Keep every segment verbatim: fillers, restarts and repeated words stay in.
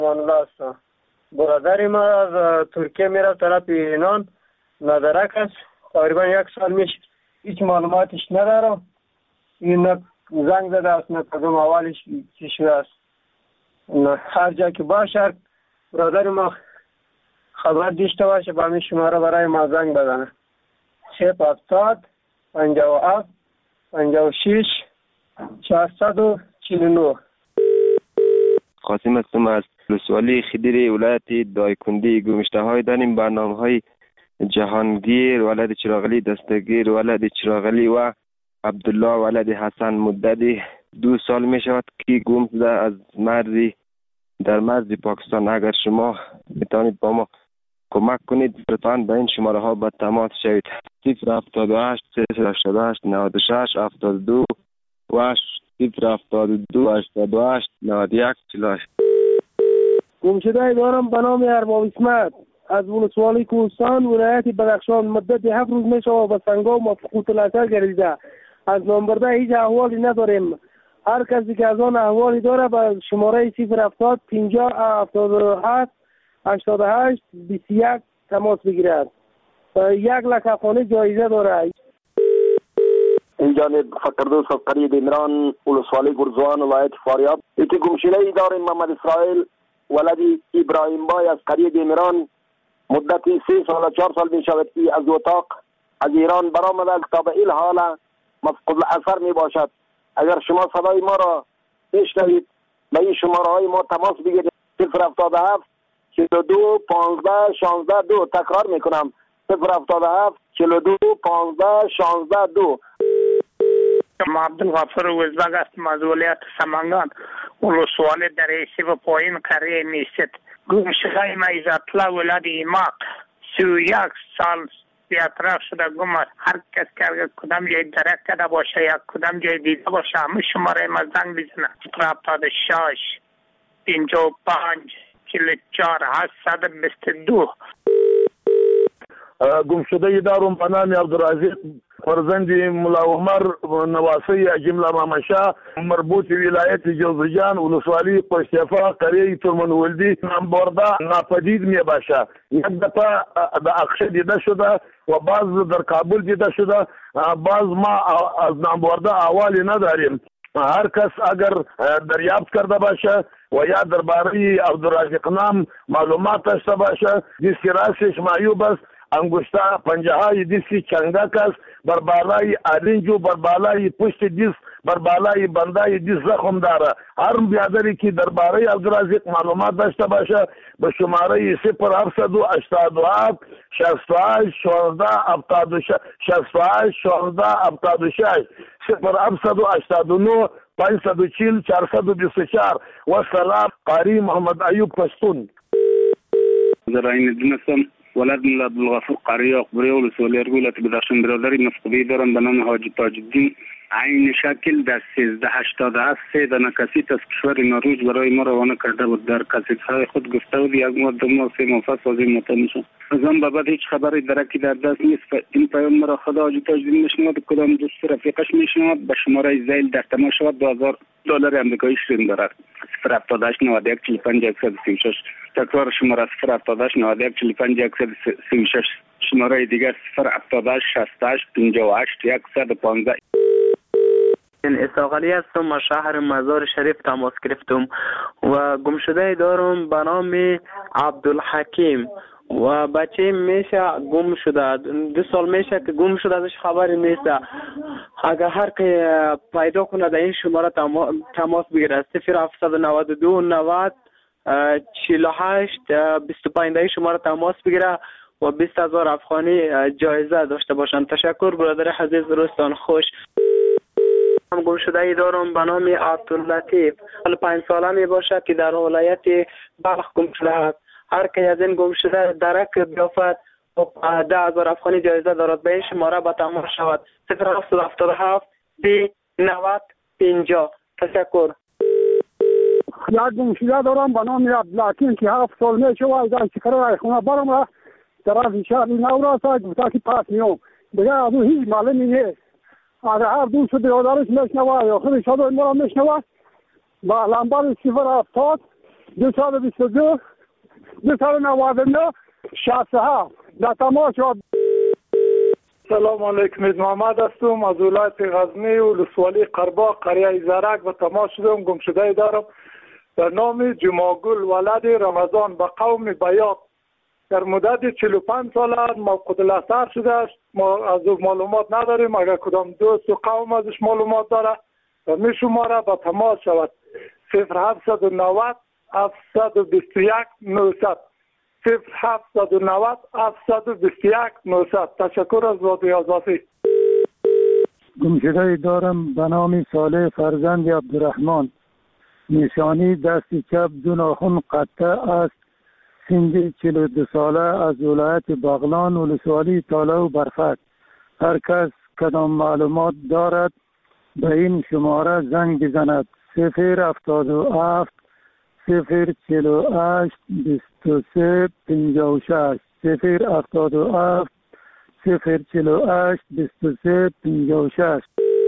الله است. برادر ما از ترکیه میره طرف ایران، ندرک است. تقریبا یک سال میشه هیچ معلوماتش ندارم. این زنگ زده است، نه کدوم اولش چی شده است. هر جا که باشه برادر ما خبر داشته باشه با همین شماره برای ما زنگ بزنه. صفر هفتاد پنجاه و هفت پنجاه و شش چهارصد و چهل و نه. قاسم هستم از ولسوالی خدیر ولایت دایکنده. گمشته های داریم برنامه های جهانگیر ولد چراغلی دستگیر ولد چراغلی و عبدالله ولد حسن مددی دو سال می شود که گم شده از مرزی در مرز پاکستان. اگر شما میتونید با ما کمک کنید لطفاً به این شماره ها با تماس شوید. صفر هفتاد و هشت صفر هشتاد و هشت نود و شش هفتاد و دو و صفر هفتاد و دو هشتاد و هشت نود و یک چهل و هشت. گمشده دارم به نام ارباب اسمت از ولسوالی کوهستان ولایت بدخشان. مدت هفت روز می شود به سنگام و فقوط الاثر گردیده. از نامبرده هیچ احوالی نداریم. هر کسی که از آن احوالی داره به شماره صفر هفتاد پنجاه هفتاد و هفت هشتاد و هشت بیست و یک تماس بگیرد. یک لک افغانی جایزه داره. این جانب فقردوس از قریه دیمران ولسوالی گرزوان ولایت فاریاب. یکی گمشده ای داریم محمد اسرائیل ولدی ابراهیم بای از قریه دیمران. مدتی سه سال و چهار سال می شود که از اتاق از ایران برآمده تا به این حال مفقود الاثر می باشد. اگر شما صدای ما را بشنوید به این شماره های ما تماس بگیرید. صفر هفتاد و هفت چهل و دو پانزده شانزده دو. تکرار می کنم صفر هفتاد و هفت چهل و دو پانزده شانزده دو. ما عبدالغفور وزبگ هستم از ولایت سمنگان ولسوالی دریسی و پایین قریه میست. گمشده ما عزت‌الله ولد ایماق سی و یک سال بی‌اطراف شده گم است. هر کس که اگر کدام جای درک کرده باشه یا کدام جای دیده باشه همه شماره ما زنگ بزنه. صفر هفتاد و شش پنجاه و پنج چهل و چهار هشتصد و بیست و دو. گمشده ای دارم به نام عبدالرزاق فرزند ملا عمر نواسی جمله مامشا مربوط ولایت جوزجان ولسوالی پشتفا قریه ترمنولدی نامبرده ناپدید می باشه. یک دفعه در اقشه دیده شده و بعض در کابل دیده شده. بعض ما از نامبرده احوالی نداریم. هر کس اگر دریافت کرده باشه و یا درباره عبدالرزاق نام معلومات داشته باشه دیسک راسش معیوب است. انگشته پنجه های دیسکی چنگک است. بر بالای آرنجو بر بالای پشت دیس بر بالای بندای دیس زخم داره. هر بیادری که درباره عبدالرزاق معلومات داشته باشه به شماره صفر هفتصد و هشتاد و هفت شصت و هشت شانزده هفتاد و شش شصت و هشت شانزده هفتاد و شش صفر هفتصد و هشتاد و نه پانصد و چهل چهارصد و بیست و چهار. و سلام قاری محمد ایوب پشتون. زراین دونستم ولد ملا عبدالغفور قریه اقبری ولسوالی ولایت بدخشان. برادری مفقودی دارم به نام حاجی تاج الدین. عین شکل در سیزده هشتاد و هفت سه دانه کسیت از کشور نروژ برای ما روانه کرده بود. در کسیت‌های خود گفته بود یک ماه دو ماه سه ماه پس از این مطمئن میشم. از آن به بعد هیچ خبری درکی در دست نیست. این پیام مرا خدا حاجی تاج الدین میشنود کدام دوست رفیقش میشنود به شماره زیل در تماس شود دو هزار دلار آمریکایی شیرین دارد. صفر هفتاد و هشت نود و یک چهل و پنج صد و سی و شش. تکرار شماره صفر هفتاد و هشت نود و یک چهل و پنج صد و سی و شش. شماره دیگر صفر هفتاد و هشت شصت و هشت پنجاه و هشت صد و پانزده. من اساقلی هستم از شهر مزار شریف تماس گرفتم و گمشده دارم به نام عبدالحکیم و بچه میشه گم شده. دو سال میشه که گم شده ازش خبری نیست. اگر هر که پیدا کنه در این شماره تماس بگیره صفر هفتصد و نود و دو نود چهل و هشت بیست و پنج در این شماره تماس بگیره و بیست هزار افغانی جایزه داشته باشند. تشکر برادر عزیز. روزتان خوش. گم شده ای دارم به نام عبداللطیف. سال پنج ساله می باشد که در ولایت بلخ گم شده است. هر که از این گم شده درک بیافت و ده هزار افغانی جایزه دارد. به این شماره به تماس شود صفر هفتصد و هفتاد و هفت سی نود پنجاه. تشکر. یک گم شده دارم به نام عبدالحکیم که هفت سال می شود از شکر خونه برم و طرف شهر نوراس گفته که پس میام دیگه از او هیچ معلومی نیست. اگر هر دوست برادرش میشنوه یا خود شده ما را میشنوه با لنبر صفر هفتاد دو سال بیست و دو دو سال نود و نه شصت و هفت در تماس شد. سلام علیکم، از محمد هستم از ولایت غزنی و ولسوالی قرباق قریه زرک و تماس شدم. گم شده دارم در نام جماگل ولد رمضان به قوم بیات در مدت چهل و پنج سال موقوت الاثر شده است. ما از او معلومات نداریم. اگر کدام دوست و قوم ازش معلومات داره و می شماره به تماس شود صفر هفتصد و نود هفتصد و بیست و یک نهصد صفر هفتصد و نود هفتصد و بیست و یک نهصد. تشکر از رادیو آزادی. گمشده دارم به نام صالح فرزند عبدالرحمن. نشانی دست چپ دو ناخن قطع است. سن چهل و دو ساله از ولایت بغلان ولسوالی تاله و برفک. هر کس کدام معلومات دارد به این شماره زنگ بزند. صفر هفتاد و هفت صفر چهل و هشت بیست و سه پنجاه و شش صفر هفتاد و هفت صفر چهل و هشت بیست و سه پنجاه و شش.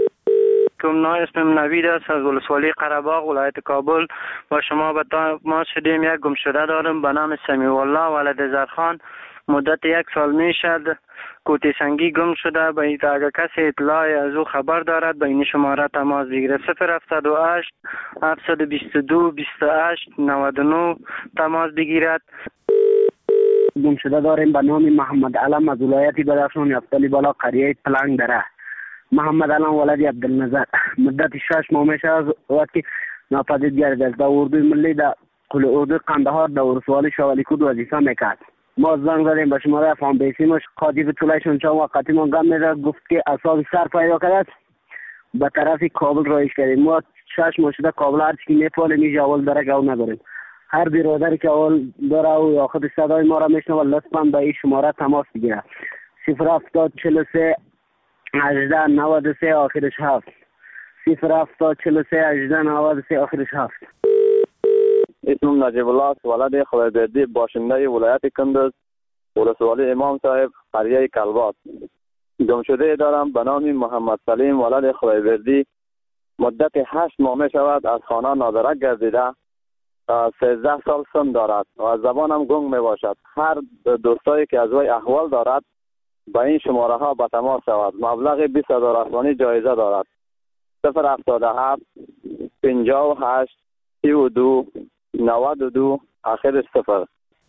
کم اسمم نوید است از ولسوالی قره‌باغ ولایت کابل. با شما به تماس شدیم. یک گمشده دارم به نام سمیع الله ولد زرخان. مدت یک سال می شد کوتی سنگی گم شده. به این اگر کسی اطلاع از او خبر دارد به این شماره تماس بگیره. صفر هفتاد و هشت هفتصد و بیست و دو بیست و هشت نود و نه تماس بگیرد. گمشده داریم به نام محمد علم از ولایت بدخشان یفتلی بالا قریه پلنگ دره. محمد علم ولد عبدالنظر. مدت شش ماه میشه از وقتی ناپدید گردید است. در اردوی ملی در قل اردوی قندهار در ولسوالی شاولیکود وظیفه میکرد. ما زنگ زدیم به شماره فام بیسیمش قاطی طولایشون چون وقتی ما گم میده گفت که اصاب سر پیدا کرد به طرف کابل رایش کردیم. ما شش ماه شده کابل هرچی که میپاله میجه اول داره که اول نداریم. هر برادری که اول داره و یا خود صدای ما را میشنوه لطفا به این شماره تماس بگیره. صفر هفتاد چهل و سه هجده نود و سه آخرش هفت صفر هفتاد چهل و سه هجده نود و سه آخرش هفت. اسمم نجیب الله است ولد خدایبردی باشنده ولایت کندز ولسوالی امام صاحب قریه کلبات. گمشده دارم به نام محمد سلیم ولد خدایبردی. مدت هشت ماه می شود از خانه نادرک گردیده. سیزده سال سن دارد و از زبانم گنگ می باشد. هر دوستایی که از وی احوال دارد با این شماره ها به تماس شود. مبلغ بیست هزار افغانی جایزه دارد. صفر هفتاد و هفت پنجاه و هشت سی و دو نود و دو آخرش صفر.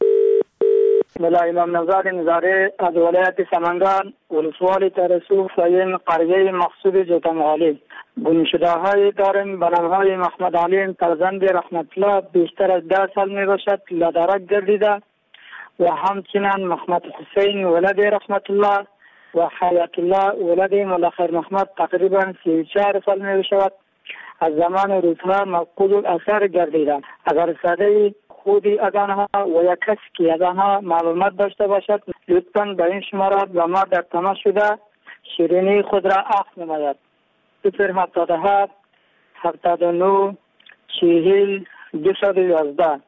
ملا امام نزار نزاره از ولایت سمنگان ولسوالی ترسو سیم قریه مقصود جوتمغالی. گمشده های داریم به نام های محمد علیم فرزند رحمت الله بیشتر از ده سال می باشد لدرک گردیده و همچنین محمد حسین ولد رحمت الله و حیات الله ولد مولا خیر محمد تقریبا سی و چهار سال می باشد از زمان روزها مفقود الاثر گردیدند. اگر صدای خودی از آنها و یک کسی که از آنها معلومات داشته باشد لطفاً به این شماره به ما در تماس شده شیرینی خود را عفو نماید. صفر هفتاد و هفت هفتاد و نه چهل دویست و یازده.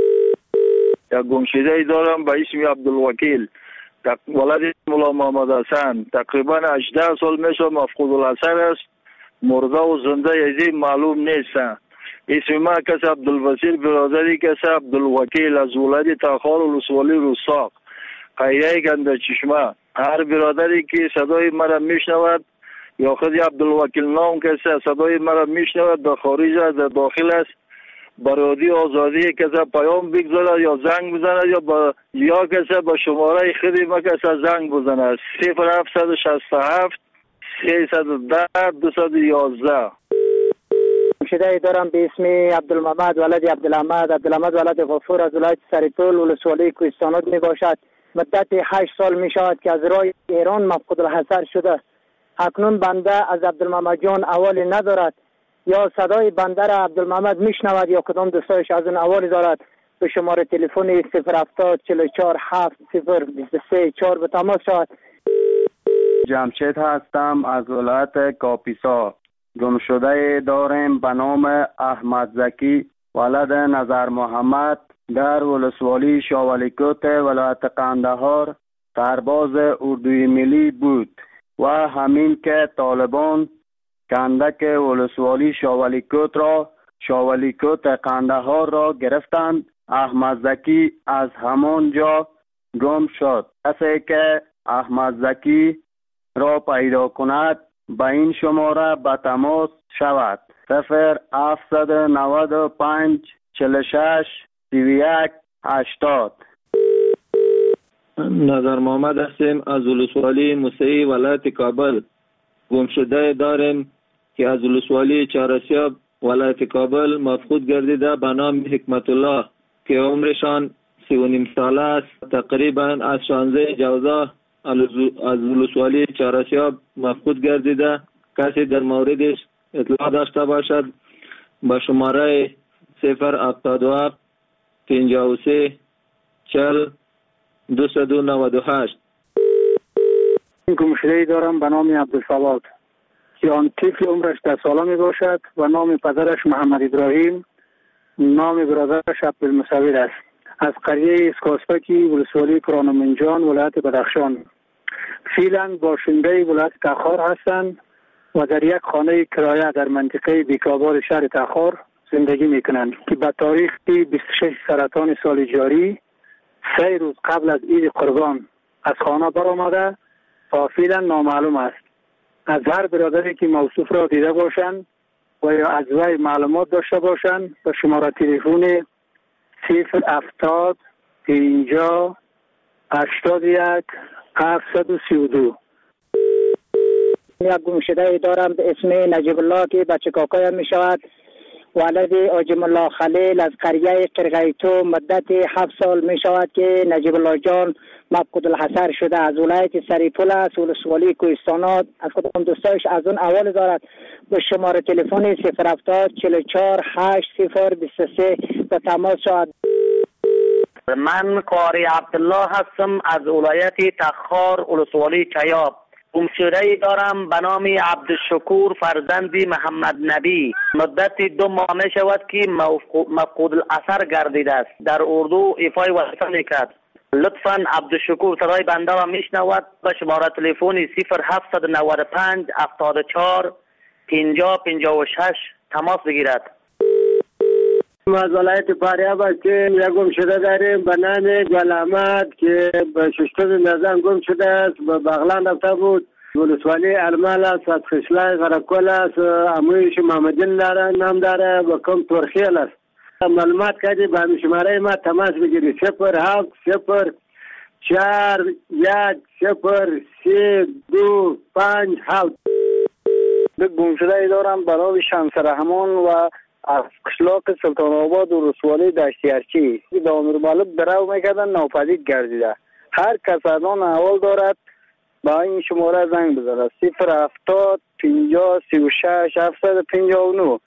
یک گمشده دارم به اسم عبدالوکیل ولد مولا محمد حسن. تقریبا هجده سال میشه مفقود الاثر است. مرده و زنده یزی معلوم نیست. اسم ما کس عبدالوسیل برادری کس عبدالوکیل از ولایت تاخار ولسوالی روساق قریه گنده چشمه. هر برادری که صدای مرا میشنود یا خود عبدالوکیل نام کسی صدای مرا میشنود در خارج است در داخل است برادی آزادی کسی پیام بگذارد یا زنگ بزند یا با یا کسی با شماره خودی ما کسی زنگ بزند. صفر هفتصد و شصت و هفت سیصد و ده دویست و یازده. گمشده دارم به اسم عبدالمحمد ولد عبدالحمد. عبدالحمد ولد غفور از ولایت سرپل ولسوالی کوهستانات می باشد. مدت هشت سال می شود که از راه ایران مفقود الحضر شده. اکنون بنده از عبدالمحمد جان احوالی ندارد یا صدای بنده را عبدالمحمد میشنود یا کدام دوستایش از اون احوالی دارد به شماره تلفن صفر هفتاد چهل و چهار هفت صفر بیست و سه چهار به تماس شود. جمشید هستم از ولایت کاپیسا. گمشده داریم به نام احمد زکی ولد نظر محمد در ولسوالی شاولیکوت ولایت قندهار سرباز اردوی ملی بود و همین که طالبان کندک ولسوالی شاولیکوت را شاولیکوت قندهار را گرفتند. احمد زکی از همان جا گم شد. کسی که احمد زکی را پیدا کند به این شماره به تماس شود: صفر هفتصد و نود و پنج چهل و شش سی و یک هشتاد. نظر محمد هستیم از ولسوالی موسعی ولایت کابل. گمشده داریم که از ولسوالی چهارسیاب ولایت کابل مفقود گردیده به نام حکمت الله که عمرشان سی و نیم ساله است. تقریبا از شانزده جوزا از ولسوالی چهارسیاب مفقود گردیده. کسی در موردش اطلاع داشته باشد به شماره صفر هفتاد و هفت پنجاه و سه چهل دویست و نود و هشت. گمشده‌ای دارم به نام عبدالصمد که آن طفل عمرش ده ساله می باشد و نام پدرش محمد ابراهیم، نام برادرش عبدالمصور است. از قریه اسکاسپکی ولسوالی کرانمنجان ولایت بدخشان. فعلا باشنده ولایت تخار هستند و در یک خانه کرایه در منطقه بیکابار شهر تخار زندگی میکنند که به تاریخ بیست و شش سرطان سال جاری سه روز قبل از عید قربان از خانه برآمده و فعلا نامعلوم است. از هر برادری که موصوف را دیده باشند و یا از وی معلومات داشته باشند به شماره تلفن صفر هفتاد پنجاه هشتاد و یک هفتصد و سی و دو. یک گمشده دارم به اسم نجیب الله که بچه کاکایم می شود. ولد آجم الله خلیل از قریه قرقیتو مدت هفت سال می شود که نجیب الله جان مفقود الحصر شده. از ولایت سریپول است، ولسوالی کوهستانات. از کدام دوستایش از اون اول دارد به شماره تلفن صفر هفتاد چهل و چهار هشت صفر بیست و سه به تماس شود. من قاری عبدالله هستم از ولایت تخار ولسوالی چیاب. گمشده‌ای دارم به نام عبدالشکور فرزند محمد نبی. مدت دو ماه می شود که مفقود الاثر گردیده است. در اردو ایفای وظیفه میکرد. لطفاً عبدالشکور صدای بنده را میشنود به شماره تلفن صفر هفتصد و نود و پنج هفتاد و چهار پنجاه پنجاه و شش تماس بگیرد. از ولایت فاریاب هستیم. یک گمشده داریم به نام گل احمد که به ششتم نظام گم شده است. به بغلان رفته بود. ولسوالی ارمال است، از خشلای غرقل است. امویش محمدین داره، نام داره و کم ترخیل است. معلومات کردی به همین شماره ما تماس بگیری: صفر هفت صفر چهار یک صفر سه دو پنج هفت. به گمشده دارم به نام شمس رحمان و از قشلاق سلطان آباد و رسوالی دشتیارچی که به امیر مالک درو میکردن ناپدید گردیده. هر کس از آن احوال دارد با این شماره زنگ بزنه: صفر هفتاد پنجاه سی و شش هفتصد و پنجاه و نه.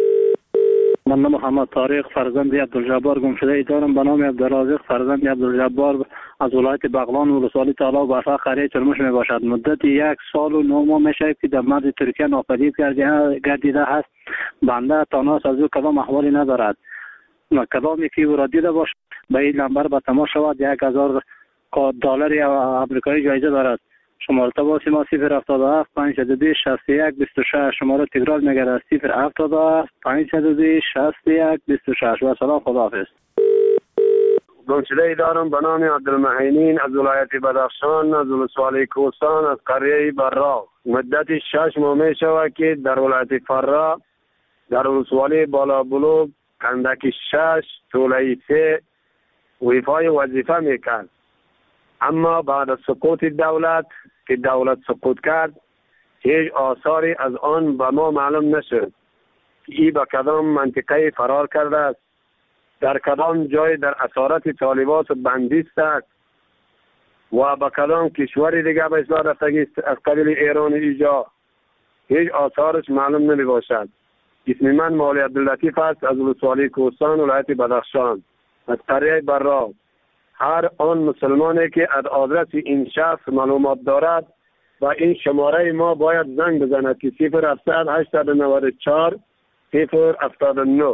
من محمد طارق فرزند عبدالجبار گمشده دارم به نام عبدالرازق فرزند عبدالجبار از ولایت بغلان ولسوالی تالا و برفا قریه چرموش می باشد. مدت یک سال و نه ماه می شود که در مرز ترکیه ناپدید گردیده است. بنده تاناس از او کدام احوالی ندارد. کدامی که او را دیده باشد به این نمبر به تماس شود. یک هزار دلار آمریکایی جایزه دارد. شماره تماس ما صفر هفتاد و هفت پانصد و بیست شصت و یک بیست و شش. شماره تکرار میگردد: صفر هفتاد و هفت پانصد و بیست شصت و یک بیست و شش. و سلام، خداحافظ. گمشده‌ای دارم به نام عبدالمعینین از ولایت بدخشان، از ولسوالی کوهستان، از قریه براق. مدت شش ماه می شود که در ولایت فرا در ولسوالی بالا بلوغ کندک شش طوله سه ویفای وظیفه میکرد. اما بعد از سقوط دولت که دولت سقوط کرد هیچ آثاری از آن به ما معلوم نشد. ای به کدام منطقه فرار کرده است، در کدام جای در اسارت طالبات بندیست است و به کدام کشوری دیگه به اصلاح رفتگی از قبیل ایران ایجا هیچ آثارش معلوم نمی باشد. اسم من مولی عبداللطیف است از ولسوالی کوهستان ولایت بدخشان از قریه براق. هر آن مسلمانی که از آدرس این شخص معلومات دارد و این شماره ما باید زنگ بزند که صفر هفتصد هشتصد و نود و چهار صفر هفتاد و نه.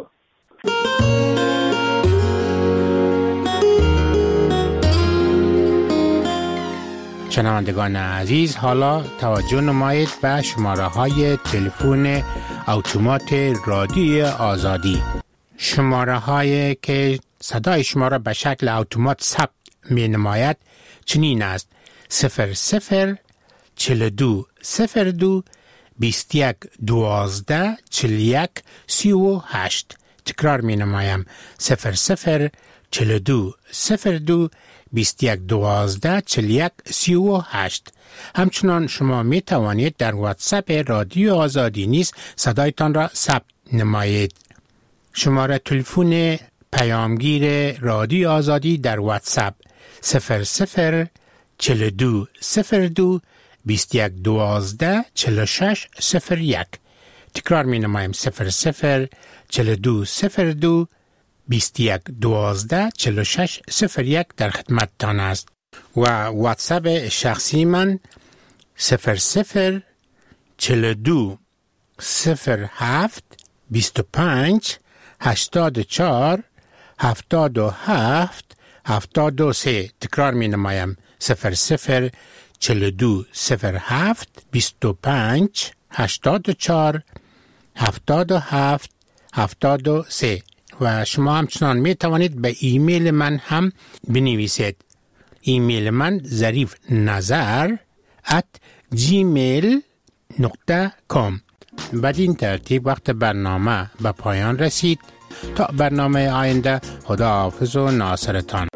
شنوندگان عزیز، حالا توجه نمایید به شماره های تلفن اتومات رادیوی آزادی. شماره هایی که صدای شما را به شکل اتومات ثبت می نماید چنین است: صفر صفر چل دو صفر دو بیست یک دوازده چل یک سی و هشت. تکرار می نمایم: صفر صفر چل دو صفر دو بیست یک دوازده چل یک سی و هشت. همچنان شما می توانید در واتساپ رادیو آزادی نیز صدایتان را ثبت نمایید. شماره تلفن پیامگیر رادیو آزادی در واتساپ صفر صفر چل دو صفر دو بیست یک دوازده چل شش صفر یک. تکرار می نمایم: صفر صفر چل دو صفر دو بیست یک دوازده چل شش صفر یک در خدمت تان است. و واتساپ شخصی من صفر صفر چل دو صفر هفت بیست و پنج هشتاد و چهار هفتاد و هفت هفتاد و سه. تکرار می نمایم: صفر صفر چل دو صفر هفت بیست و پنج هشتاد و چهار هفتاد و هفت هفتاد و سه. و شما همچنان می توانید به ایمیل من هم بنویسید. ایمیل من ظریف نظر ات جیمیل نقطه کام. بدین ترتیب وقت برنامه به پایان رسید. تا برنامه آینده، خداحافظ و ناصرتان.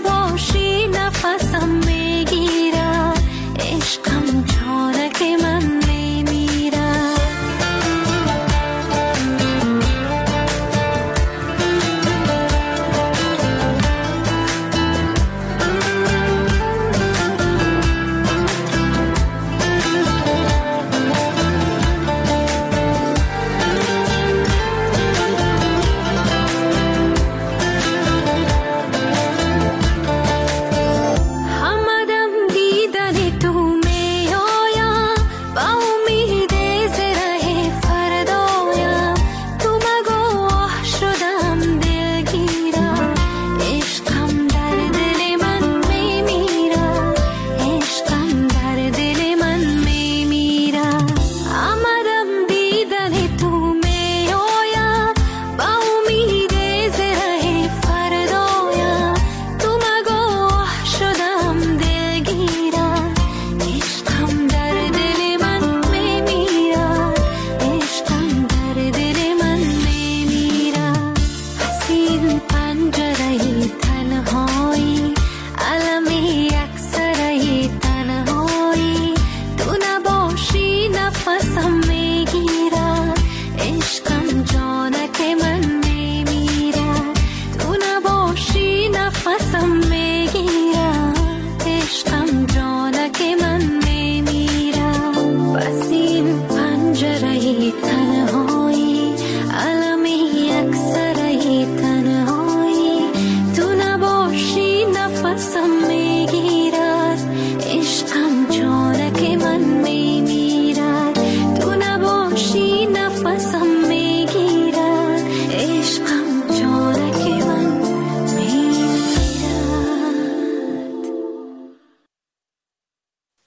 عشقم جانک من